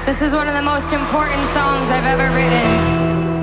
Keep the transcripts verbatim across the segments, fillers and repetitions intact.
This is one of the most important songs I've ever written.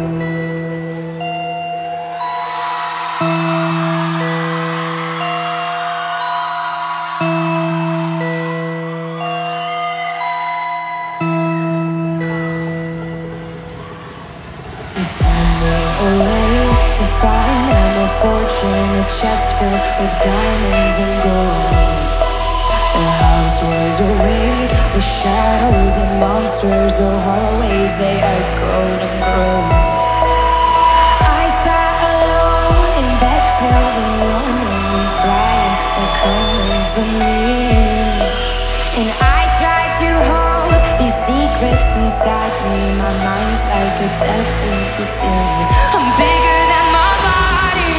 Away to find them a fortune, a chest filled with diamonds and gold. The house was awake with shadows and monsters. The hallways, they echoed and groaned. I sat alone in bed till the morning, crying, they're coming for me. And I tried to hold these secrets inside me. My mind's like a deadly disease. I'm bigger than my body.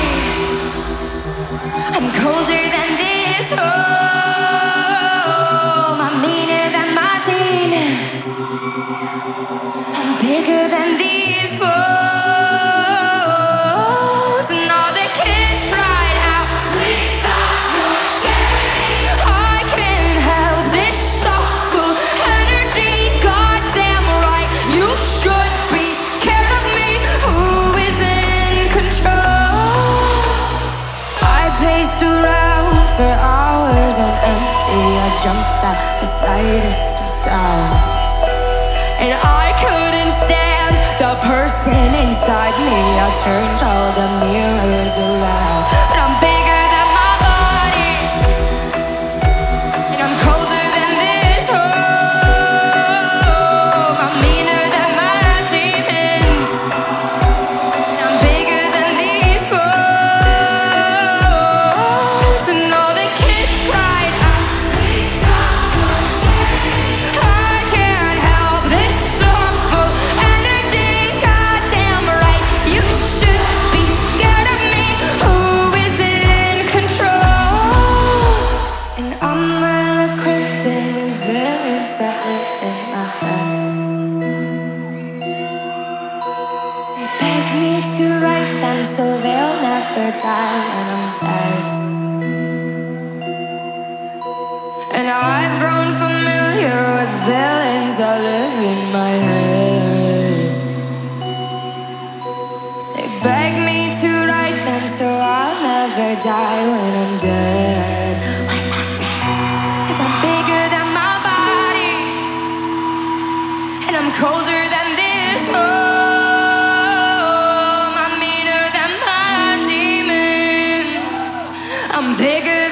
I'm colder than this home. I'm meaner than my demons. I'm bigger than these bones. And all the kids cried out, please stop, you're scaring me. I can't help this shuffle energy. Goddamn right, you should be scared of me. Who is in control? I paced around for hours on empty. I jumped at the slightest of sounds, and I couldn't stand the person inside me. I turned all the mirrors around, but I'm bigger than my body, and I'm colder than this home. I'm meaner than my demons, and I'm bigger than these bones. And all the kids cried out, please stop, you're scaring me. I can't help this shuffle energy. Goddamn right, you should be scared of me. Who is in control? And I'm well acquainted with villains that live in my head. They beg me to write them so they'll never die when I'm dead. And I've grown familiar with villains that live in my head. They beg me to write them so I'll never die when I'm dead. When I'm dead. 'Cause I'm bigger than my body, and I'm colder than this home. I'm meaner than my demons. I'm bigger